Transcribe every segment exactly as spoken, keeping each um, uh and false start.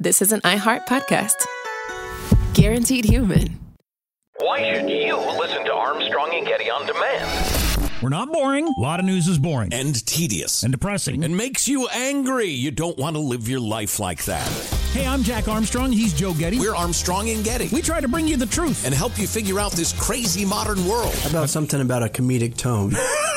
this is an iHeart podcast. Guaranteed human. Why should you listen to Armstrong and Getty on demand? We're not boring. A lot of news is boring. And tedious. And depressing. And makes you angry. You don't want to live your life like that. Hey, I'm Jack Armstrong. He's Joe Getty. We're Armstrong and Getty. We try to bring you the truth. And help you figure out this crazy modern world. How about something about a comedic tone?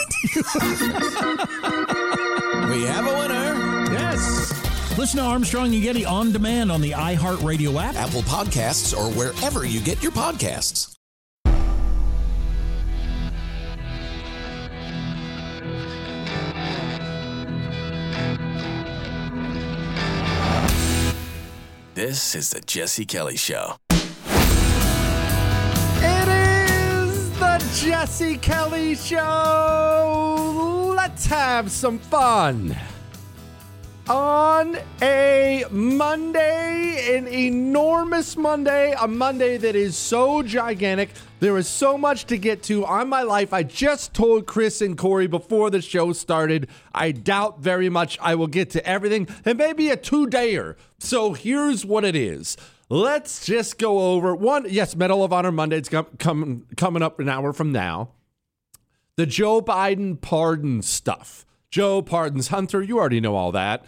We have a winner. Yes. Listen to Armstrong and Getty on demand on the iHeartRadio app, Apple Podcasts, or wherever you get your podcasts. This is the Jesse Kelly Show. It is the Jesse Kelly Show. Let's have some fun. On a Monday, an enormous Monday, a Monday that is so gigantic. There is so much to get to on my life. I just told Chris and Corey before the show started, I doubt very much I will get to everything. And maybe a two-dayer. So here's what it is. Let's just go over one. Yes, Medal of Honor Monday. It's com- com- coming up an hour from now. The Joe Biden pardon stuff. Joe pardons Hunter. You already know all that.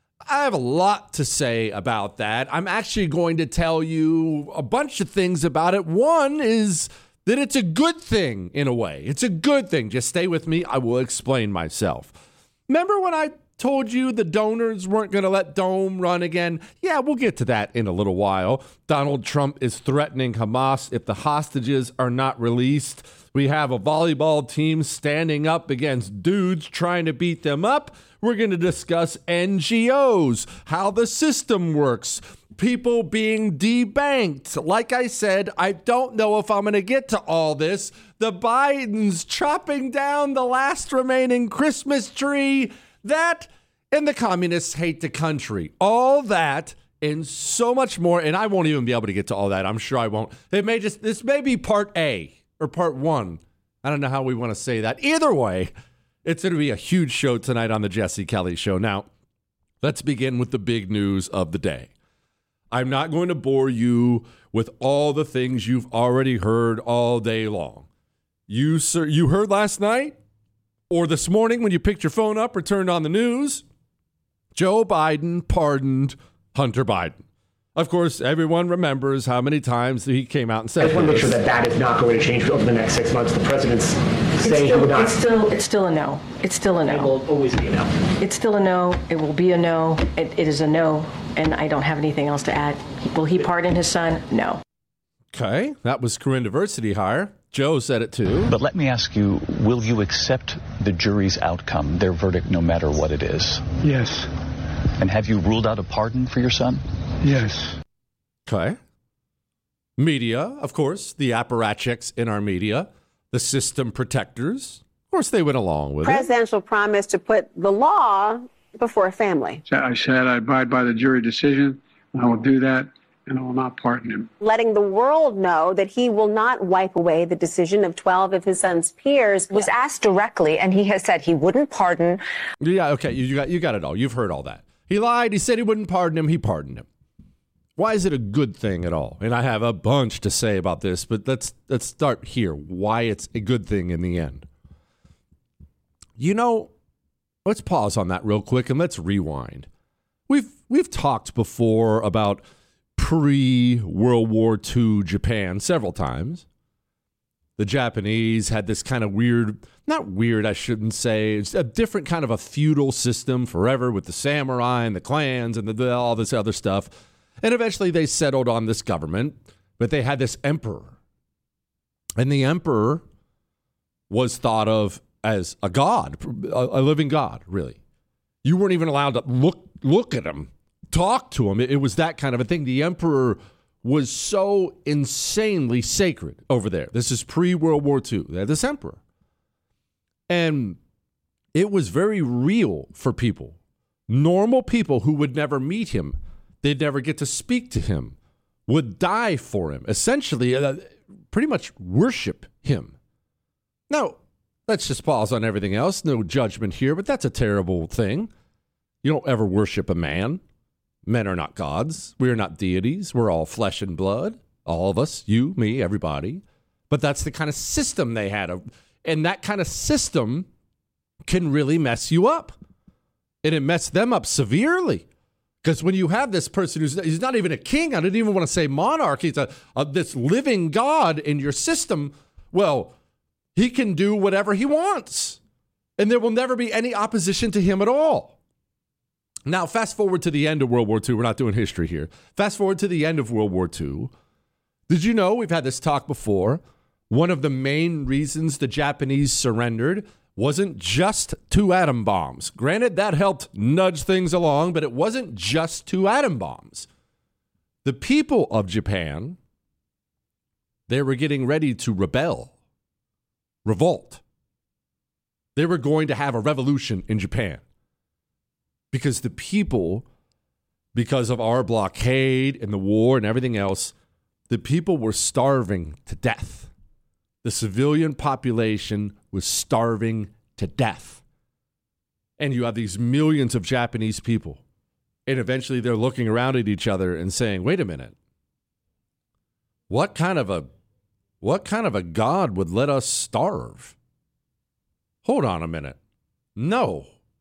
I have a lot to say about that. I'm actually going to tell you a bunch of things about it. One is that it's a good thing in a way. It's a good thing. Just stay with me. I will explain myself. Remember when I told you the donors weren't going to let Dome run again? Yeah, we'll get to that in a little while. Donald Trump is threatening Hamas if the hostages are not released. We have a volleyball team standing up against dudes trying to beat them up. We're going to discuss N G Os, how the system works, people being debanked. Like I said, I don't know if I'm going to get to all this. The Bidens chopping down the last remaining Christmas tree. That and the communists hate the country. All that and so much more. And I won't even be able to get to all that. I'm sure I won't. It may just, this may be part A or part one. I don't know how we want to say that. Either way, it's going to be a huge show tonight on the Jesse Kelly Show. Now, let's begin with the big news of the day. I'm not going to bore you with all the things you've already heard all day long. You, sir, you heard last night or this morning when you picked your phone up or turned on the news, Joe Biden pardoned Hunter Biden. Of course, everyone remembers how many times he came out and said, I just want to make sure that that is not going to change over the next six months. The president's saying he would not. It's still, it's still a no. It's still a no. It will always be a no. It's still a no. It will be a no. It, it is a no. And I don't have anything else to add. Will he pardon his son? No. Okay, that was Corinne Diversity hire. Joe said it too. But let me ask you, will you accept the jury's outcome, their verdict, no matter what it is? Yes. And have you ruled out a pardon for your son? Yes. Okay. Media, of course, the apparatchiks in our media, the system protectors. Of course, they went along with Presidential it. promise to put the law before a family. I said I abide by the jury decision. I will do that, and I will not pardon him. Letting the world know that he will not wipe away the decision of twelve of his son's peers. Was asked directly, and he has said he wouldn't pardon. Yeah, okay, you, you got you got it all. You've heard all that. He lied. He said he wouldn't pardon him. He pardoned him. Why is it a good thing at all? And I have a bunch to say about this, but let's let's start here. Why it's a good thing in the end. You know, let's pause on that real quick and let's rewind. We've we've talked before about pre-World War Two Japan several times. The Japanese had this kind of weird, not weird, I shouldn't say, it's a different kind of a feudal system forever with the samurai and the clans and the, all this other stuff. And eventually they settled on this government, but they had this emperor. And the emperor was thought of as a god, a, a living god, really. You weren't even allowed to look look at him, talk to him. It, it was that kind of a thing. The emperor was so insanely sacred over there. This is pre-World War Two. They had this emperor. And it was very real for people. Normal people who would never meet him, they'd never get to speak to him, would die for him, essentially uh, pretty much worship him. Now, let's just pause on everything else. No judgment here, but that's a terrible thing. You don't ever worship a man. Men are not gods. We are not deities. We're all flesh and blood. All of us, you, me, everybody. But that's the kind of system they had. And that kind of system can really mess you up. And it messed them up severely. Because when you have this person who's he's not even a king, I didn't even want to say monarch, he's a, a this living God in your system, well, he can do whatever he wants. And there will never be any opposition to him at all. Now, fast forward to the end of World War Two. We're not doing history here. Fast forward to the end of World War Two. Did you know, we've had this talk before, one of the main reasons the Japanese surrendered wasn't just two atom bombs. Granted, that helped nudge things along, but it wasn't just two atom bombs. The people of Japan, they were getting ready to rebel, revolt. They were going to have a revolution in Japan because the people, because of our blockade and the war and everything else, the people were starving to death. The civilian population was starving to death. And you have these millions of Japanese people. And eventually they're looking around at each other and saying, wait a minute. What kind of a what kind of a God would let us starve? Hold on a minute. No.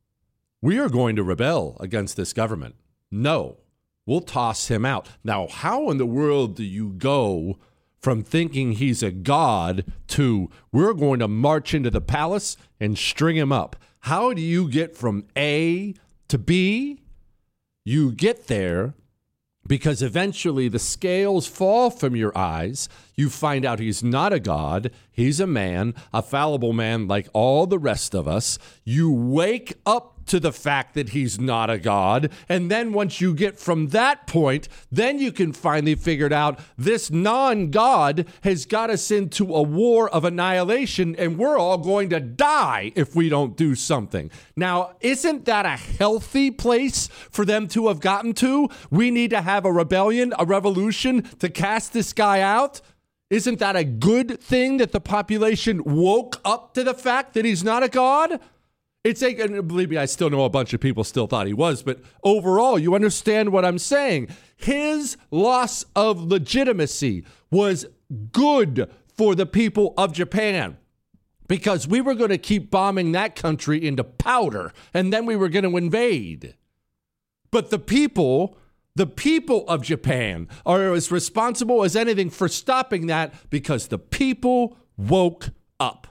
We are going to rebel against this government. No. We'll toss him out. Now, how in the world do you go from thinking he's a god to we're going to march into the palace and string him up? How do you get from A to B? You get there because eventually the scales fall from your eyes. You find out he's not a god. He's a man, a fallible man like all the rest of us. You wake up to the fact that he's not a god. And then once you get from that point, then you can finally figure out this non-god has got us into a war of annihilation and we're all going to die if we don't do something. Now, isn't that a healthy place for them to have gotten to? We need to have a rebellion, a revolution to cast this guy out. Isn't that a good thing that the population woke up to the fact that he's not a god? It's a, and believe me, I still know a bunch of people still thought he was, but overall, you understand what I'm saying. His loss of legitimacy was good for the people of Japan because we were going to keep bombing that country into powder, and then we were going to invade. But the people, the people of Japan are as responsible as anything for stopping that because the people woke up.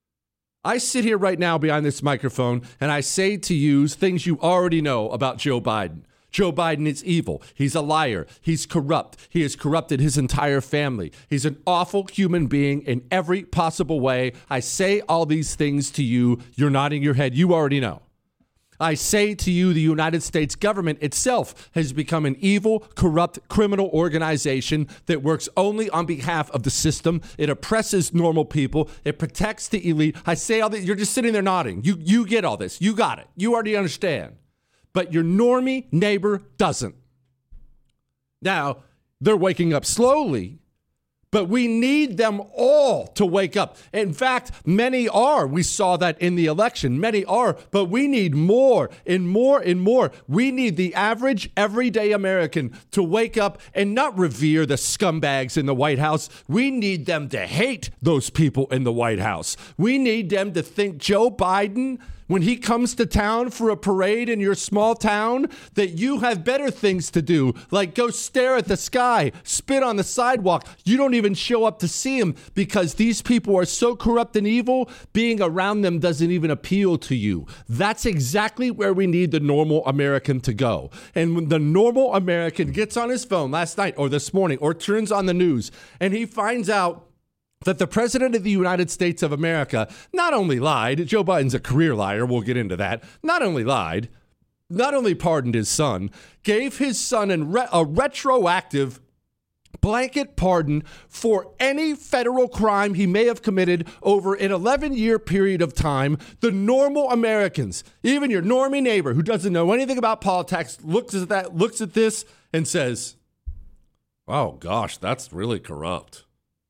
I sit here right now behind this microphone and I say to you things you already know about Joe Biden. Joe Biden is evil. He's a liar. He's corrupt. He has corrupted his entire family. He's an awful human being in every possible way. I say all these things to you. You're nodding your head. You already know. I say to you, the United States government itself has become an evil, corrupt, criminal organization that works only on behalf of the system. It oppresses normal people. It protects the elite. I say all that. You're just sitting there nodding. You, you get all this. You got it. You already understand. But your normie neighbor doesn't. Now, they're waking up slowly, but we need them all to wake up. In fact, many are. We saw that in the election. Many are, but we need more and more and more. We need the average, everyday American to wake up and not revere the scumbags in the White House. We need them to hate those people in the White House. We need them to think Joe Biden, when he comes to town for a parade in your small town, that you have better things to do, like go stare at the sky, spit on the sidewalk. You don't even show up to see him because these people are so corrupt and evil, being around them doesn't even appeal to you. That's exactly where we need the normal American to go. And when the normal American gets on his phone last night or this morning or turns on the news and he finds out that the president of the United States of America not only lied, Joe Biden's a career liar, we'll get into that, not only lied, not only pardoned his son, gave his son a retroactive blanket pardon for any federal crime he may have committed over an eleven-year period of time. The normal Americans, even your normie neighbor who doesn't know anything about politics, looks at that, looks at this and says, oh gosh, that's really corrupt.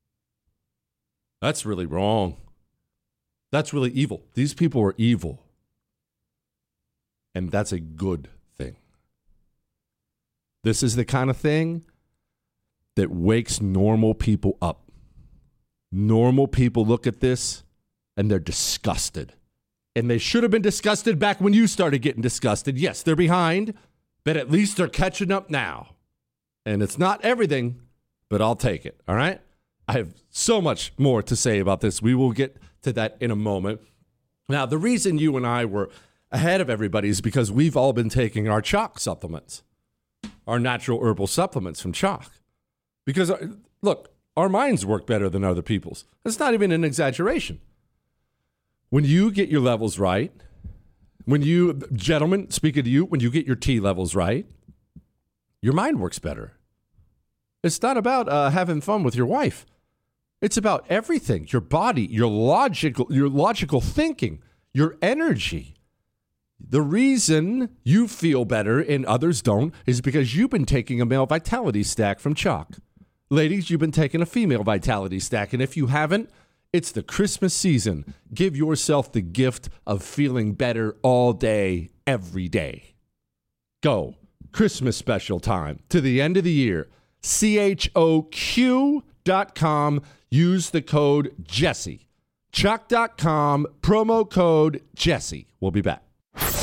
That's really wrong. That's really evil. These people are evil. And that's a good thing. This is the kind of thing that wakes normal people up. Normal people look at this and they're disgusted. And they should have been disgusted back when you started getting disgusted. Yes, they're behind, but at least they're catching up now. And it's not everything, but I'll take it, all right? I have so much more to say about this. We will get to that in a moment. Now, the reason you and I were ahead of everybody is because we've all been taking our Choq supplements, our natural herbal supplements from Choq. Because, look, our minds work better than other people's. It's not even an exaggeration. When you get your levels right, when you, gentlemen, speaking to you, when you get your T levels right, your mind works better. It's not about uh, having fun with your wife. It's about everything, your body, your logical, your logical thinking, your energy. The reason you feel better and others don't is because you've been taking a male vitality stack from Choq. Ladies, you've been taking a female vitality stack. And if you haven't, it's the Christmas season. Give yourself the gift of feeling better all day, every day. Go. Christmas special time to the end of the year. C H O Q dot com. Use the code Jesse. Choq dot com. Promo code Jesse. We'll be back.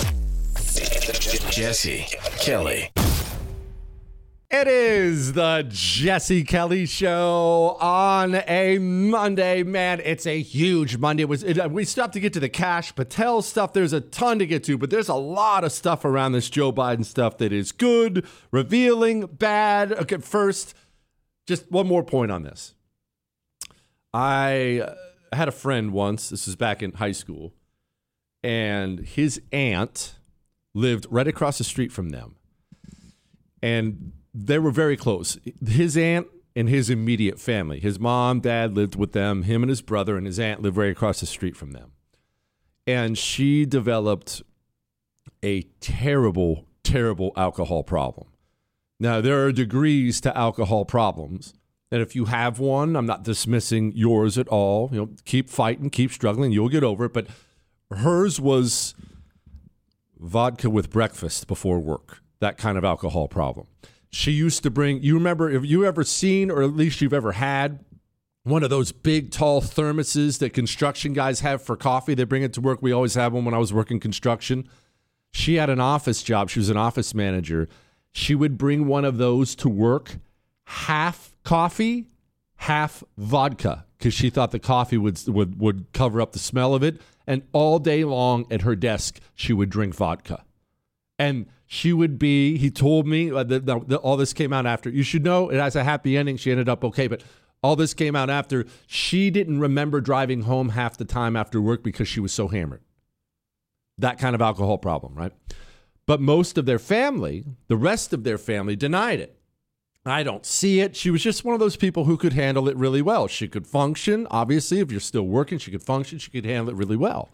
Jesse Kelly. It is the Jesse Kelly Show on a Monday. Man, it's a huge Monday. It was it, we stopped to get to the Kash Patel stuff. There's a ton to get to, but there's a lot of stuff around this Joe Biden stuff that is good, revealing, bad. Okay, first, just one more point on this. I had a friend once, this is back in high school, and his aunt lived right across the street from them. And they were very close. His aunt and his immediate family. His mom, dad lived with them. Him and his brother and his aunt lived right across the street from them. And she developed a terrible, terrible alcohol problem. Now, there are degrees to alcohol problems. And if you have one, I'm not dismissing yours at all. You know, keep fighting, keep struggling. You'll get over it. But hers was vodka with breakfast before work. That kind of alcohol problem. She used to bring, you remember, if you ever seen, or at least you've ever had, one of those big, tall thermoses that construction guys have for coffee. They bring it to work. We always have one when I was working construction. She had an office job. She was an office manager. She would bring one of those to work, half coffee, half vodka, because she thought the coffee would, would, would cover up the smell of it. And all day long at her desk, she would drink vodka. And she would be, he told me, uh, that, that all this came out after. You should know it has a happy ending. She ended up okay, but all this came out after. She didn't remember driving home half the time after work because she was so hammered. That kind of alcohol problem, right? But most of their family, the rest of their family, denied it. I don't see it. She was just one of those people who could handle it really well. She could function. Obviously, if you're still working, she could function. She could handle it really well.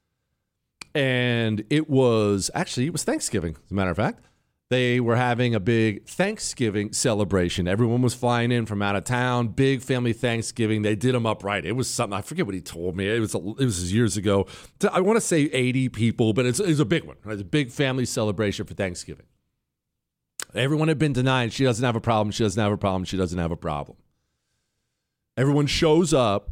And it was, actually, it was Thanksgiving, as a matter of fact. They were having a big Thanksgiving celebration. Everyone was flying in from out of town, big family Thanksgiving. They did them up right. It was something, I forget what he told me. It was a, it was years ago. I want to say eighty people, but it's, it was a big one. Right? It's a big family celebration for Thanksgiving. Everyone had been denied. She doesn't have a problem. She doesn't have a problem. She doesn't have a problem. Everyone shows up,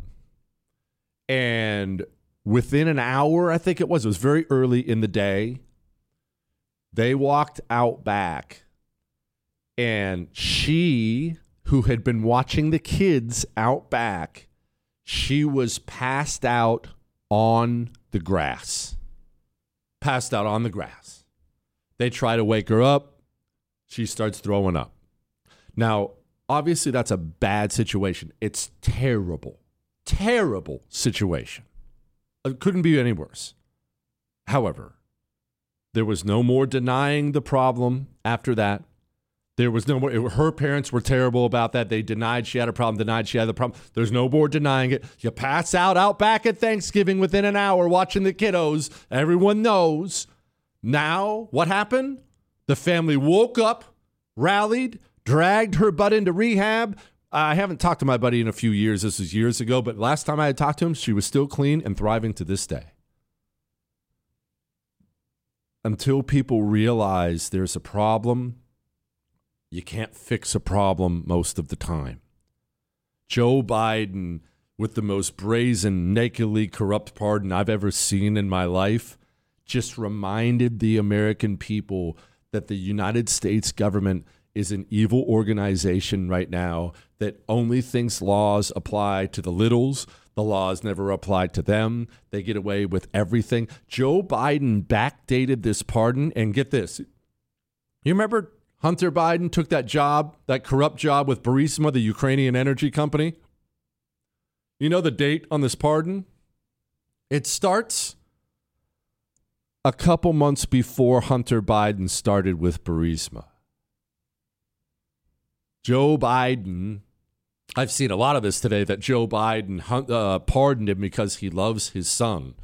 and within an hour, I think it was, it was very early in the day, they walked out back, and she, who had been watching the kids out back, she was passed out on the grass. Passed out on the grass. They try to wake her up. She starts throwing up. Now, obviously, that's a bad situation. It's terrible, terrible situation. It couldn't be any worse. However, there was no more denying the problem after that. There was no more. It, her parents were terrible about that. They denied she had a problem, denied she had the problem. There's no more denying it. You pass out out back at Thanksgiving within an hour watching the kiddos. Everyone knows. Now, what happened? The family woke up, rallied, dragged her butt into rehab. I haven't talked to my buddy in a few years. This was years ago, but last time I had talked to him, she was still clean and thriving to this day. Until people realize there's a problem, you can't fix a problem most of the time. Joe Biden, with the most brazen, nakedly corrupt pardon I've ever seen in my life, just reminded the American people that the United States government is an evil organization right now that only thinks laws apply to the littles. The laws never apply to them. They get away with everything. Joe Biden backdated this pardon, and get this. You remember Hunter Biden took that job, that corrupt job with Burisma, the Ukrainian energy company? You know the date on this pardon? It starts a couple months before Hunter Biden started with Burisma. Joe Biden, I've seen a lot of this today, that Joe Biden uh, pardoned him because he loves his son.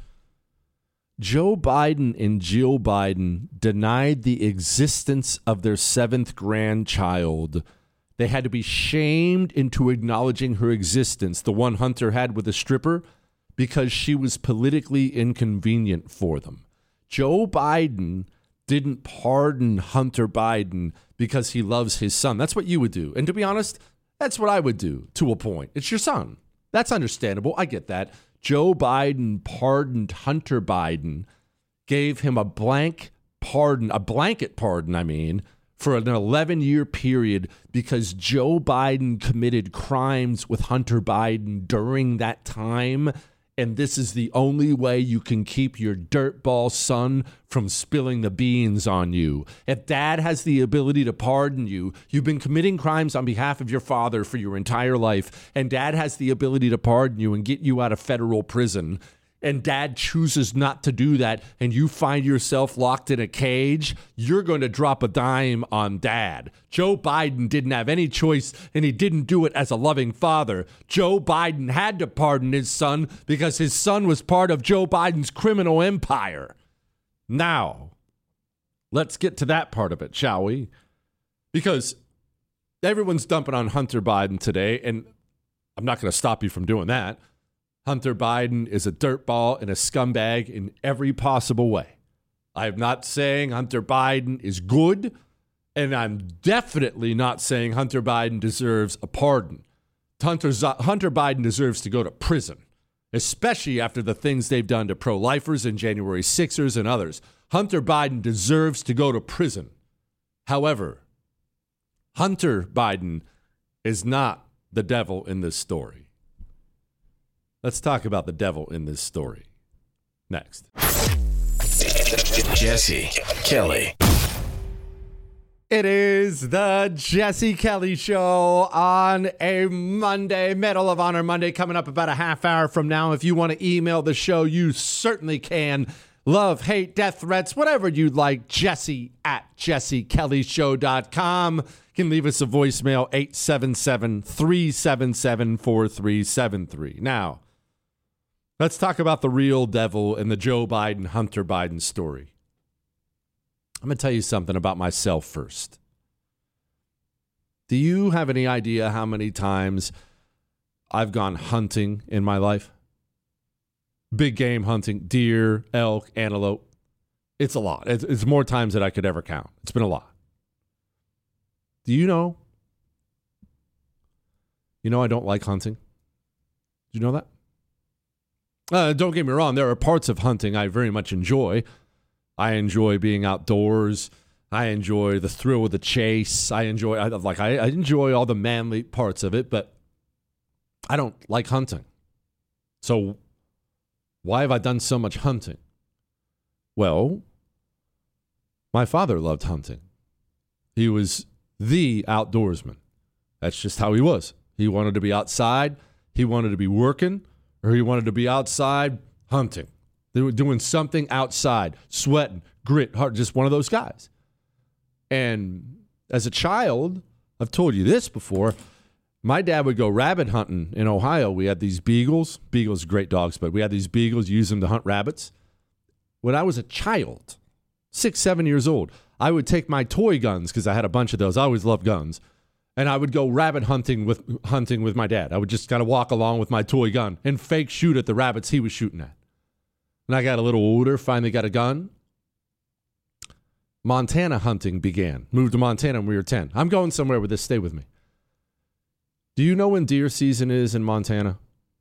Joe Biden and Jill Biden denied the existence of their seventh grandchild. They had to be shamed into acknowledging her existence, the one Hunter had with a stripper, because she was politically inconvenient for them. Joe Biden didn't pardon Hunter Biden because he loves his son. That's what you would do. And to be honest, that's what I would do to a point. It's your son. That's understandable. I get that. Joe Biden pardoned Hunter Biden, gave him a blank pardon, a blanket pardon, I mean, for an eleven-year period because Joe Biden committed crimes with Hunter Biden during that time. And this is the only way you can keep your dirtball son from spilling the beans on you. If dad has the ability to pardon you, you've been committing crimes on behalf of your father for your entire life, and dad has the ability to pardon you and get you out of federal prison, and dad chooses not to do that, and you find yourself locked in a cage, you're going to drop a dime on dad. Joe Biden didn't have any choice, and he didn't do it as a loving father. Joe Biden had to pardon his son because his son was part of Joe Biden's criminal empire. Now, let's get to that part of it, shall we? Because everyone's dumping on Hunter Biden today, and I'm not going to stop you from doing that. Hunter Biden is a dirtball and a scumbag in every possible way. I'm not saying Hunter Biden is good, and I'm definitely not saying Hunter Biden deserves a pardon. Hunter, Hunter Biden deserves to go to prison, especially after the things they've done to pro-lifers and January sixers and others. Hunter Biden deserves to go to prison. However, Hunter Biden is not the devil in this story. Let's talk about the devil in this story next. Jesse Kelly. It is the Jesse Kelly Show on a Monday, Medal of Honor Monday, coming up about a half hour from now. If you want to email the show, you certainly can. Love, hate, death threats, whatever you'd like, Jesse at jesse kelly show dot com. You can leave us a voicemail, eight seven seven, three seven seven, four three seven three. Now, let's talk about the real devil in the Joe Biden, Hunter Biden story. I'm going to tell you something about myself first. Do you have any idea how many times I've gone hunting in my life? Big game hunting, deer, elk, antelope. It's a lot. It's, it's more times than I could ever count. It's been a lot. Do you know? You know I don't like hunting. Do you know that? Uh, don't get me wrong. There are parts of hunting I very much enjoy. I enjoy being outdoors. I enjoy the thrill of the chase. I enjoy, I, like, I, I enjoy all the manly parts of it, but I don't like hunting. So why have I done so much hunting? Well, my father loved hunting. He was the outdoorsman. That's just how he was. He wanted to be outside. He wanted to be working, or he wanted to be outside hunting. They were doing something outside, sweating, grit, heart, just one of those guys. And as a child, I've told you this before, my dad would go rabbit hunting in Ohio. We had these beagles. Beagles are great dogs, but we had these beagles, use them to hunt rabbits. When I was a child, six, seven years old, I would take my toy guns, because I had a bunch of those. I always loved guns. And I would go rabbit hunting with hunting with my dad. I would just kind of walk along with my toy gun and fake shoot at the rabbits he was shooting at. And I got a little older, finally got a gun. Montana hunting began. Moved to Montana when we were ten. I'm going somewhere with this. Stay with me. Do you know when deer season is in Montana?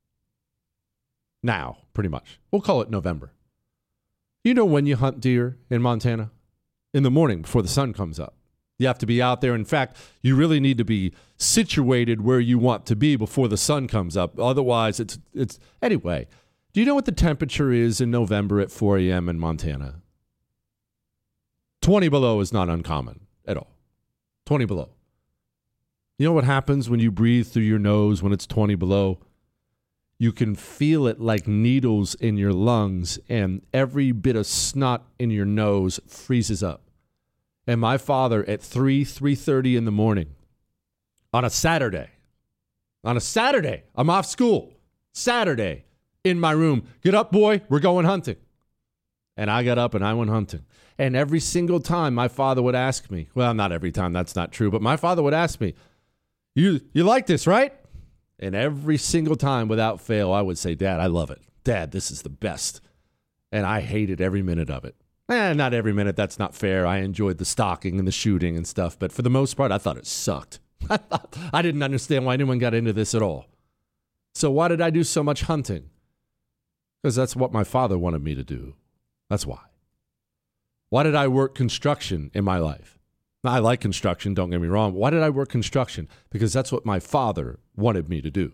Now, pretty much. We'll call it November. You know when you hunt deer in Montana? In the morning before the sun comes up. You have to be out there. In fact, you really need to be situated where you want to be before the sun comes up. Otherwise, it's it's anyway. Do you know what the temperature is in November at four a.m. in Montana? twenty below is not uncommon at all. twenty below. You know what happens when you breathe through your nose when it's twenty below? You can feel it like needles in your lungs, and every bit of snot in your nose freezes up. And my father at three, three thirty in the morning on a Saturday, on a Saturday, I'm off school, Saturday, in my room, get up, boy, we're going hunting. And I got up and I went hunting. And every single time my father would ask me, well, not every time, that's not true, but my father would ask me, you, you like this, right? And every single time without fail, I would say, Dad, I love it. Dad, this is the best. And I hated every minute of it. Eh, not every minute. That's not fair. I enjoyed the stalking and the shooting and stuff. But for the most part, I thought it sucked. I thought I didn't understand why anyone got into this at all. So why did I do so much hunting? Because that's what my father wanted me to do. That's why. Why did I work construction in my life? I like construction, don't get me wrong. Why did I work construction? Because that's what my father wanted me to do.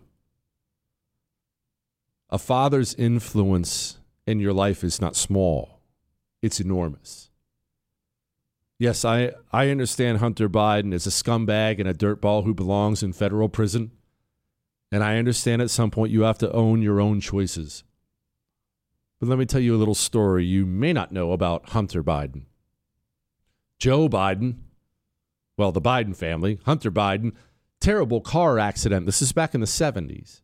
A father's influence in your life is not small. It's enormous. Yes, I, I understand Hunter Biden is a scumbag and a dirtball who belongs in federal prison. And I understand at some point you have to own your own choices. But let me tell you a little story you may not know about Hunter Biden. Joe Biden, well, the Biden family, Hunter Biden, terrible car accident. This is back in the seventies.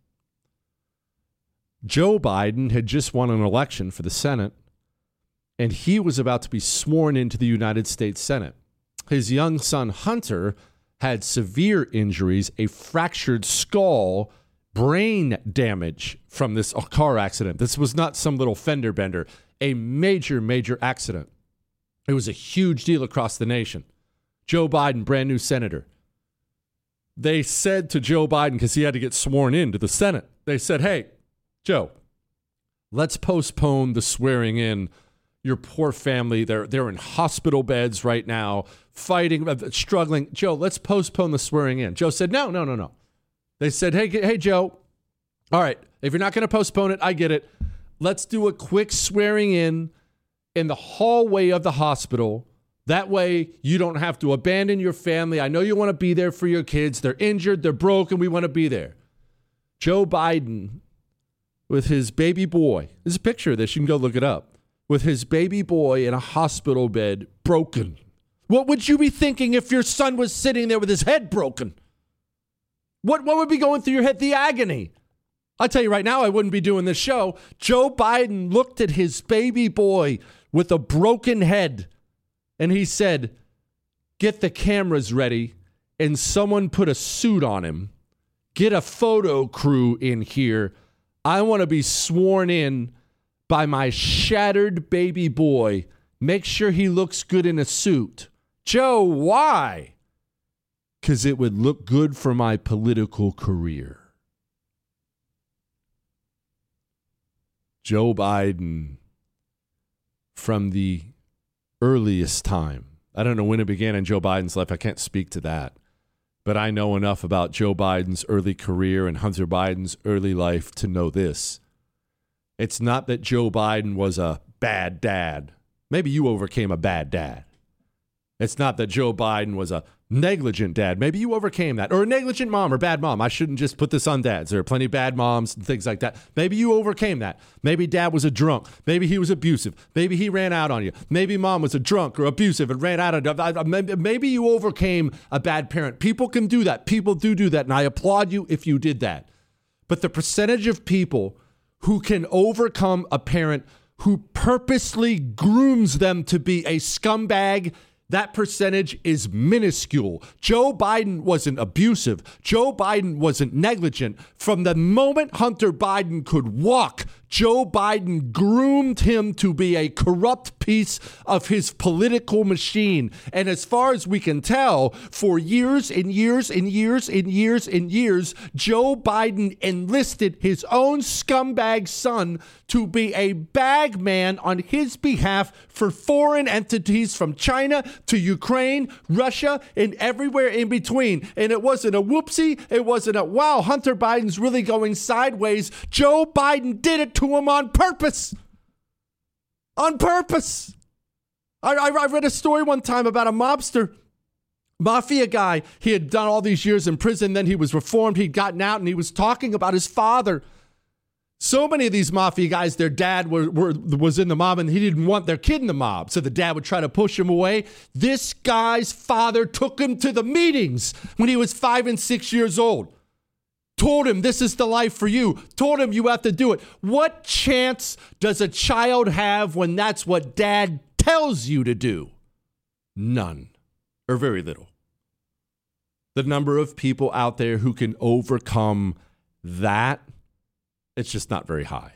Joe Biden had just won an election for the Senate, and he was about to be sworn into the United States Senate. His young son, Hunter, had severe injuries, a fractured skull, brain damage from this car accident. This was not some little fender bender, a major, major accident. It was a huge deal across the nation. Joe Biden, brand new senator. They said to Joe Biden, because he had to get sworn into the Senate, they said, hey, Joe, let's postpone the swearing in. Your poor family, they're they're in hospital beds right now, fighting, struggling. Joe, let's postpone the swearing in. Joe said, no, no, no, no. They said, hey, hey, Joe, all right, if you're not going to postpone it, I get it. Let's do a quick swearing in in the hallway of the hospital. That way you don't have to abandon your family. I know you want to be there for your kids. They're injured, they're broken, we want to be there. Joe Biden, with his baby boy, there's a picture of this, you can go look it up. With his baby boy in a hospital bed, broken. What would you be thinking if your son was sitting there with his head broken? What, what would be going through your head? The agony. I'll tell you right now, I wouldn't be doing this show. Joe Biden looked at his baby boy with a broken head, and he said, get the cameras ready, and someone put a suit on him. Get a photo crew in here. I want to be sworn in by my shattered baby boy. Make sure he looks good in a suit. Joe, why? Because it would look good for my political career. Joe Biden, from the earliest time, I don't know when it began in Joe Biden's life. I can't speak to that. But I know enough about Joe Biden's early career and Hunter Biden's early life to know this. It's not that Joe Biden was a bad dad. Maybe you overcame a bad dad. It's not that Joe Biden was a negligent dad. Maybe you overcame that. Or a negligent mom or bad mom. I shouldn't just put this on dads. There are plenty of bad moms and things like that. Maybe you overcame that. Maybe dad was a drunk. Maybe he was abusive. Maybe he ran out on you. Maybe mom was a drunk or abusive and ran out on you. Maybe you overcame a bad parent. People can do that. People do do that. And I applaud you if you did that. But the percentage of people who can overcome a parent who purposely grooms them to be a scumbag, that percentage is minuscule. Joe Biden wasn't abusive. Joe Biden wasn't negligent. From the moment Hunter Biden could walk, Joe Biden groomed him to be a corrupt piece of his political machine. And as far as we can tell, for years and years and years and years and years, Joe Biden enlisted his own scumbag son to be a bag man on his behalf for foreign entities from China to Ukraine, Russia, and everywhere in between. And it wasn't a whoopsie. It wasn't a, wow, Hunter Biden's really going sideways. Joe Biden did it to him on purpose. On purpose. I, I, I read a story one time about a mobster, mafia guy. He had done all these years in prison. Then he was reformed. He'd gotten out and he was talking about his father. So many of these mafia guys, their dad were, were, was in the mob and he didn't want their kid in the mob. So the dad would try to push him away. This guy's father took him to the meetings when he was five and six years old. Told him this is the life for you. Told him you have to do it. What chance does a child have when that's what dad tells you to do? None, or very little. The number of people out there who can overcome that, it's just not very high.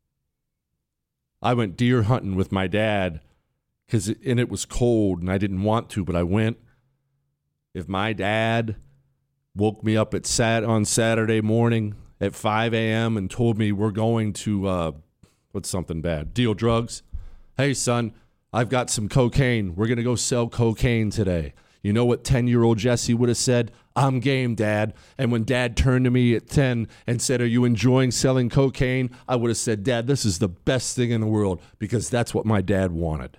I went deer hunting with my dad because it, and it was cold and I didn't want to, but I went. If my dad woke me up at sat on Saturday morning at five a.m. and told me we're going to, uh, what's something bad, deal drugs. Hey, son, I've got some cocaine. We're going to go sell cocaine today. You know what ten-year-old Jesse would have said? I'm game, Dad. And when Dad turned to me at ten and said, are you enjoying selling cocaine? I would have said, Dad, this is the best thing in the world, because that's what my dad wanted.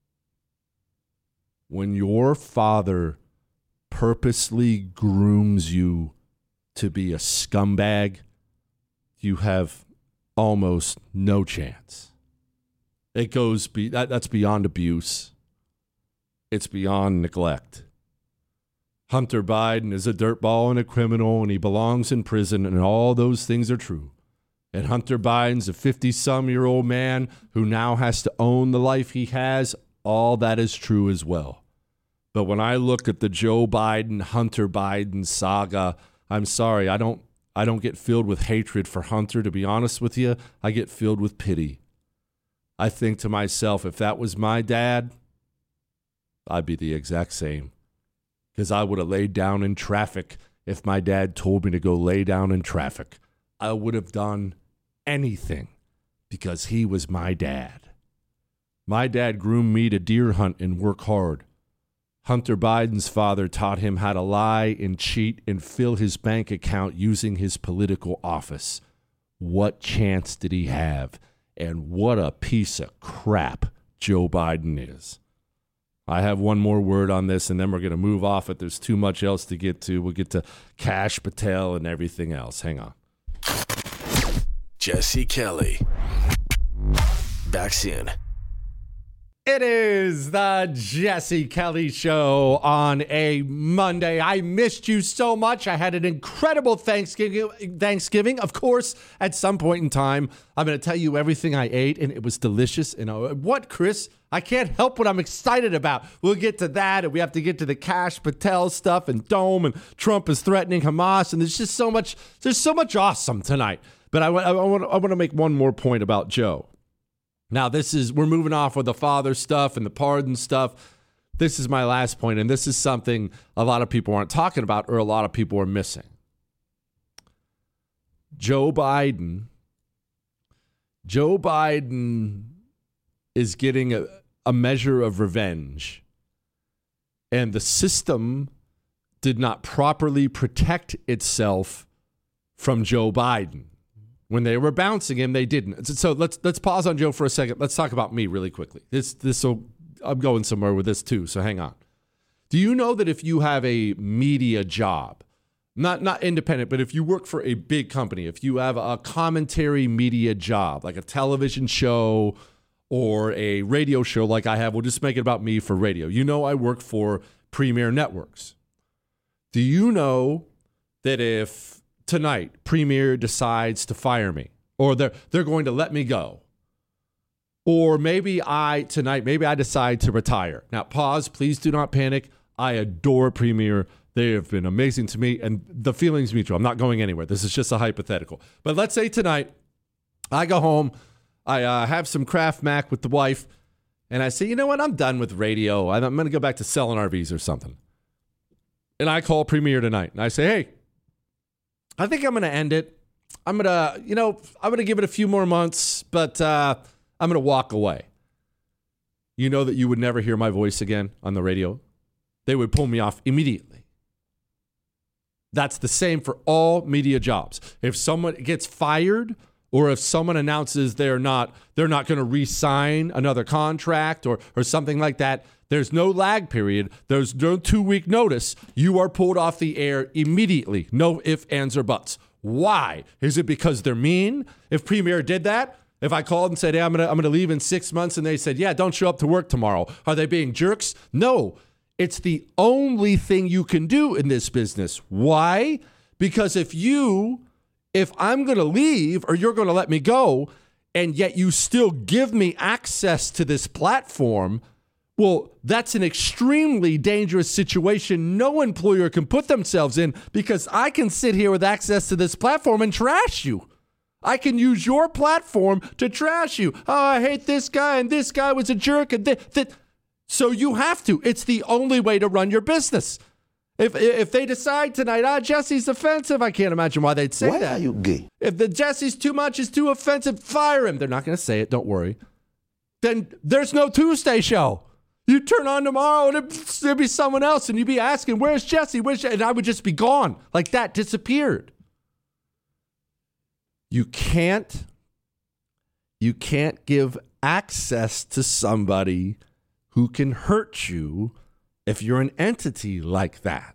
When your father purposely grooms you to be a scumbag, you have almost no chance. It goes, be, that, that's beyond abuse. It's beyond neglect. Hunter Biden is a dirtball and a criminal, and he belongs in prison, and all those things are true. And Hunter Biden's a fifty-some-year-old man who now has to own the life he has. All that is true as well. But when I look at the Joe Biden, Hunter Biden saga, I'm sorry, I don't, I don't get filled with hatred for Hunter, to be honest with you. I get filled with pity. I think to myself, if that was my dad, I'd be the exact same. Because I would have laid down in traffic if my dad told me to go lay down in traffic. I would have done anything because he was my dad. My dad groomed me to deer hunt and work hard. Hunter Biden's father taught him how to lie and cheat and fill his bank account using his political office. What chance did he have? And what a piece of crap Joe Biden is. I have one more word on this, and then we're going to move off it. There's too much else to get to. We'll get to Kash Patel and everything else. Hang on. Jesse Kelly. Back soon. It is the Jesse Kelly Show on a Monday. I missed you so much. I had an incredible Thanksgiving. Thanksgiving, of course, at some point in time, I'm going to tell you everything I ate, and it was delicious. And uh, what, Chris? I can't help what I'm excited about. We'll get to that, and we have to get to the Kash Patel stuff and Dome, and Trump is threatening Hamas, and there's just so much. There's so much awesome tonight. But I, I, I want I want to make one more point about Joe. Now, this is, we're moving off with the father stuff and the pardon stuff. This is my last point, and this is something a lot of people aren't talking about or a lot of people are missing. Joe Biden, Joe Biden is getting a, a measure of revenge, and the system did not properly protect itself from Joe Biden. When they were bouncing him, they didn't. So let's let's pause on Joe for a second. Let's talk about me really quickly. This this will, I'm going somewhere with this too, so hang on. Do you know that if you have a media job, not not independent, but if you work for a big company, if you have a commentary media job, like a television show or a radio show like I have, we'll just make it about me for radio. You know I work for Premier Networks. Do you know that if tonight Premier decides to fire me, or they're they're going to let me go, or maybe I tonight maybe I decide to retire. Now pause, please do not panic. I adore Premier. They have been amazing to me, and the feeling's mutual. I'm not going anywhere. This is just a hypothetical. But let's say tonight I go home, I uh, have some Kraft Mac with the wife, and I say, you know what? I'm done with radio. I'm going to go back to selling R Vs or something. And I call Premier tonight, and I say, hey, I think I'm going to end it. I'm going to, you know, I'm going to give it a few more months, but uh, I'm going to walk away. You know that you would never hear my voice again on the radio. They would pull me off immediately. That's the same for all media jobs. If someone gets fired, or if someone announces they're not they're not going to re-sign another contract or or something like that, there's no lag period. There's no two-week notice. You are pulled off the air immediately. No ifs, ands, or buts. Why? Is it because they're mean? If Premier did that, if I called and said, hey, I'm going to I'm going to leave in six months, and they said, yeah, don't show up to work tomorrow, are they being jerks? No. It's the only thing you can do in this business. Why? Because if you, if I'm going to leave or you're going to let me go, and yet you still give me access to this platform, well, that's an extremely dangerous situation no employer can put themselves in, because I can sit here with access to this platform and trash you. I can use your platform to trash you. Oh, I hate this guy, and this guy was a jerk, and th- th- So you have to. It's the only way to run your business. If if they decide tonight, ah, Jesse's offensive, I can't imagine why they'd say why that. Why are you gay? If the Jesse's too much is too offensive, fire him. They're not going to say it. Don't worry. Then there's no Tuesday show. You turn on tomorrow and there'd be someone else, and you'd be asking, "Where's Jesse? Where's Jesse?" And I would just be gone, like that, disappeared. You can't. You can't give access to somebody who can hurt you if you're an entity like that.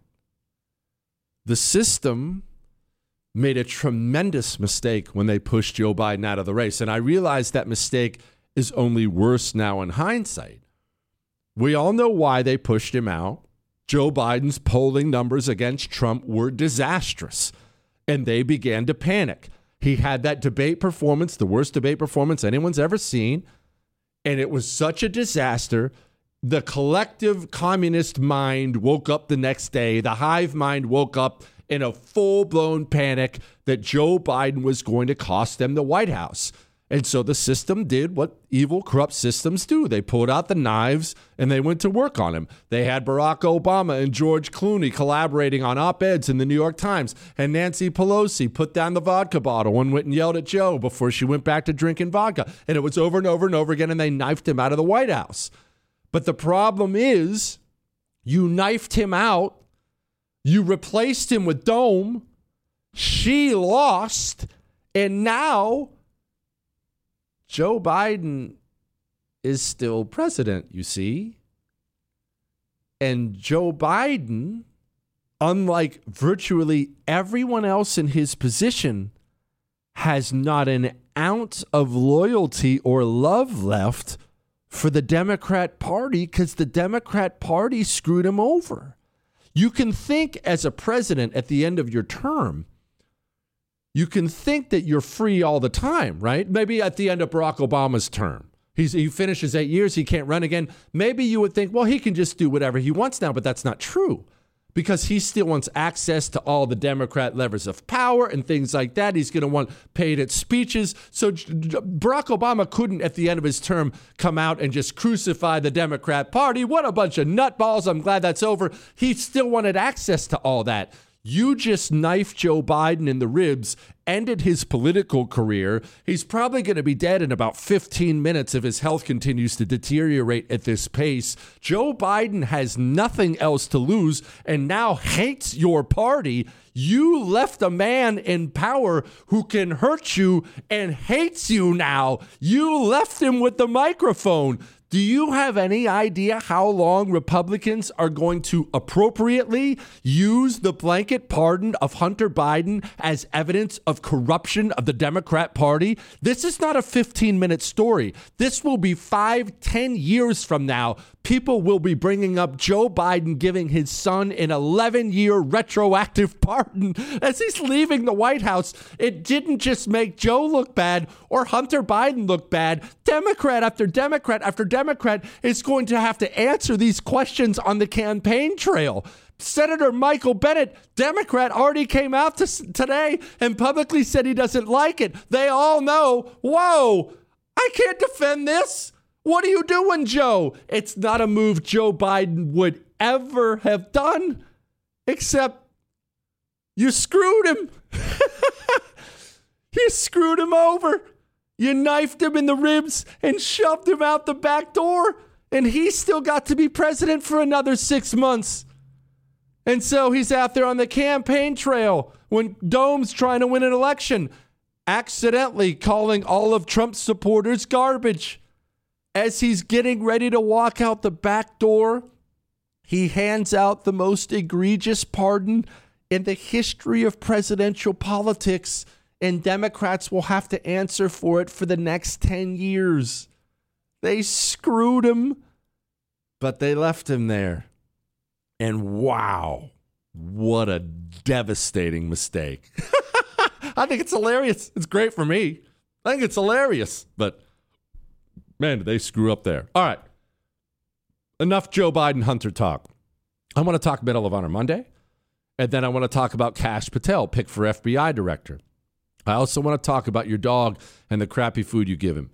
The system made a tremendous mistake when they pushed Joe Biden out of the race, and I realize that mistake is only worse now in hindsight. We all know why they pushed him out. Joe Biden's polling numbers against Trump were disastrous, and they began to panic. He had that debate performance, the worst debate performance anyone's ever seen, and it was such a disaster. The collective communist mind woke up the next day. The hive mind woke up in a full-blown panic that Joe Biden was going to cost them the White House. And so the system did what evil, corrupt systems do. They pulled out the knives and they went to work on him. They had Barack Obama and George Clooney collaborating on op-eds in the New York Times. And Nancy Pelosi put down the vodka bottle and went and yelled at Joe before she went back to drinking vodka. And it was over and over and over again, and they knifed him out of the White House. But the problem is, you knifed him out, you replaced him with Dome, she lost, and now Joe Biden is still president, you see. And Joe Biden, unlike virtually everyone else in his position, has not an ounce of loyalty or love left for the Democrat Party, because the Democrat Party screwed him over. You can think as a president at the end of your term, you can think that you're free all the time, right? Maybe at the end of Barack Obama's term, he's, he finishes eight years, he can't run again. Maybe you would think, well, he can just do whatever he wants now, but that's not true, because he still wants access to all the Democrat levers of power and things like that. He's going to want paid at speeches. So Barack Obama couldn't, at the end of his term, come out and just crucify the Democrat Party. What a bunch of nutballs. I'm glad that's over. He still wanted access to all that. You just knifed Joe Biden in the ribs, ended his political career. He's probably going to be dead in about fifteen minutes if his health continues to deteriorate at this pace. Joe Biden has nothing else to lose and now hates your party. You left a man in power who can hurt you and hates you now. You left him with the microphone. Do you have any idea how long Republicans are going to appropriately use the blanket pardon of Hunter Biden as evidence of corruption of the Democrat Party? This is not a fifteen-minute story. This will be five, ten years from now. People will be bringing up Joe Biden giving his son an eleven-year retroactive pardon as he's leaving the White House. It didn't just make Joe look bad or Hunter Biden look bad. Democrat after Democrat after Democrat is going to have to answer these questions on the campaign trail, Senator Michael Bennet, Democrat, already came out to, today and publicly said he doesn't like it. They all know, whoa, I can't defend this. What are you doing, Joe? It's not a move Joe Biden would ever have done, except you screwed him. You screwed him over. You knifed him in the ribs and shoved him out the back door, and he's still got to be president for another six months. And so he's out there on the campaign trail when Dome's trying to win an election, accidentally calling all of Trump's supporters garbage. As he's getting ready to walk out the back door, he hands out the most egregious pardon in the history of presidential politics, and Democrats will have to answer for it for the next ten years. They screwed him, but they left him there. And wow, what a devastating mistake. I think it's hilarious. It's great for me. I think it's hilarious, but man, did they screw up there. All right. Enough Joe Biden Hunter talk. I want to talk Medal of Honor Monday, and then I want to talk about Kash Patel, pick for F B I director. I also want to talk about your dog and the crappy food you give him.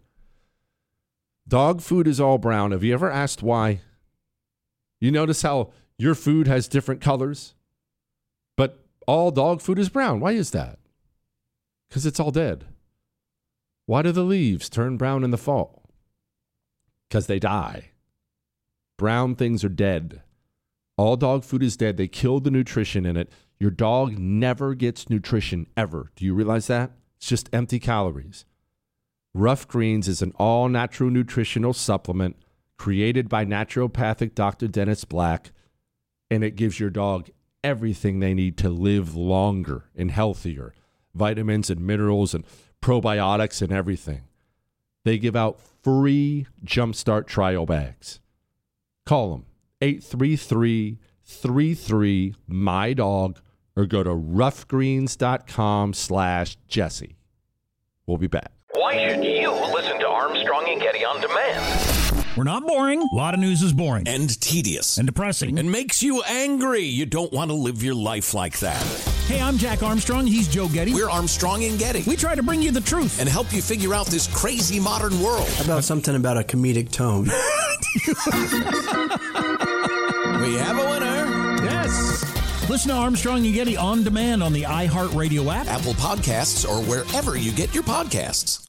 Dog food is all brown. Have you ever asked why? You notice how your food has different colors, but all dog food is brown. Why is that? Because it's all dead. Why do the leaves turn brown in the fall? Because they die. Brown things are dead. All dog food is dead. They killed the nutrition in it. Your dog never gets nutrition ever. Do you realize that? It's just empty calories. Rough Greens is an all-natural nutritional supplement created by naturopathic Doctor Dennis Black, and it gives your dog everything they need to live longer and healthier. Vitamins and minerals and probiotics and everything. They give out free Jumpstart trial bags. Call them eight three three, three three, M Y D O G or go to roughgreens.com slash Jesse. We'll be back. Why should you listen to Armstrong and Getty on demand? We're not boring. A lot of news is boring. And tedious. And depressing. And makes you angry. You don't want to live your life like that. Hey, I'm Jack Armstrong. He's Joe Getty. We're Armstrong and Getty. We try to bring you the truth. And help you figure out this crazy modern world. How about something about a comedic tone? We have a winner. Yes. Listen to Armstrong and Getty on demand on the iHeartRadio app, Apple Podcasts, or wherever you get your podcasts.